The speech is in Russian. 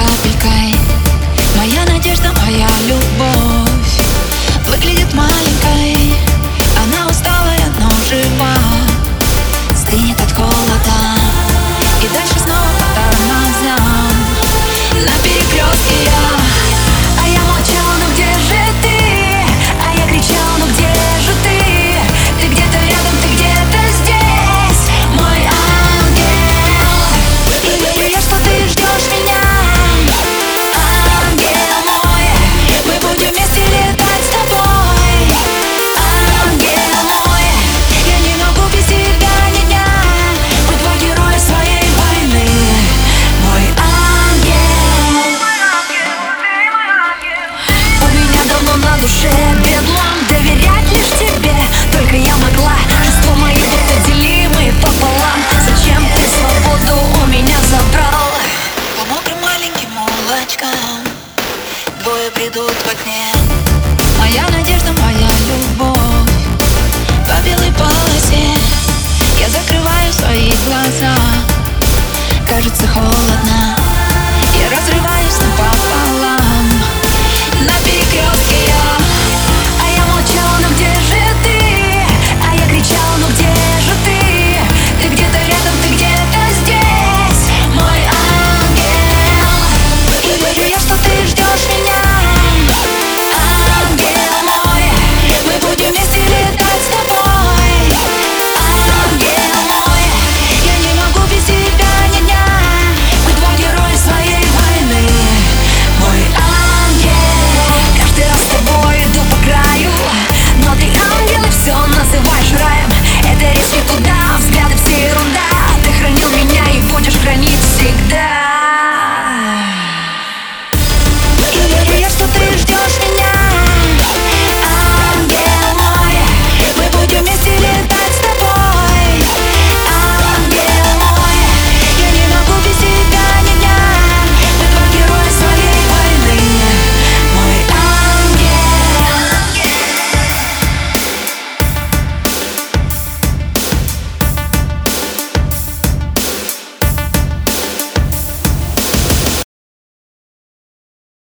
капелькой. Моя надежда, моя любовь выглядит маленькой. Она усталая, но жива, стынет от холода. И дальше снова по тормозам на перекрестке я. А я молчала, ну где же ты? А я кричала, ну где же ты? Ты где-то рядом, ты где-то здесь, мой ангел. И верю я, что ты ждешь меня, ангел мой. Мы будем вместе летать с тобой, ангел мой. Я не могу без тебя ни дня. Мы два героя своей войны, мой ангел. У меня давно на душе бедлам, доверять лишь тебе только я могла. Чувства мои будто делимы пополам. Зачем ты свободу у меня забрал? По мокрым маленьким улочкам двое бредут во тьме. Моя надежда, моя любовь по белой полосе. Я закрываю свои глаза, кажется холодно.